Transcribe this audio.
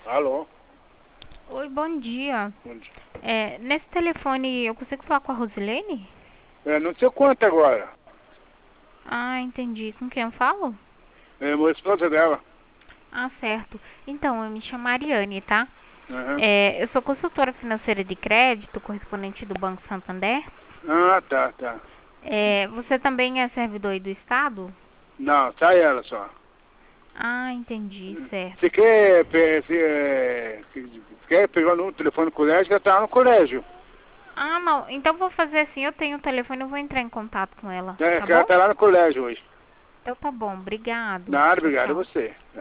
Alô? Oi, bom dia. Bom dia. Nesse telefone eu consigo falar com a Rosilene? Não sei quanto agora. Ah, entendi. Com quem eu falo? Meu esposa dela. Ah, certo. Então, eu me chamo Ariane, tá? Aham. Eu sou consultora financeira de crédito, correspondente do Banco Santander. Ah, tá, tá. Você também é servidor aí do Estado? Não, tá ela só. Ah, entendi, Você certo. quer, quer pegar no telefone do colégio? Que ela tá no colégio. Ah, não. Então vou fazer assim, eu tenho o telefone, eu vou entrar em contato com ela, É, tá que ela bom? tá lá no colégio hoje. Então tá bom, obrigado. Nada, Tchau, obrigado a tchau. você.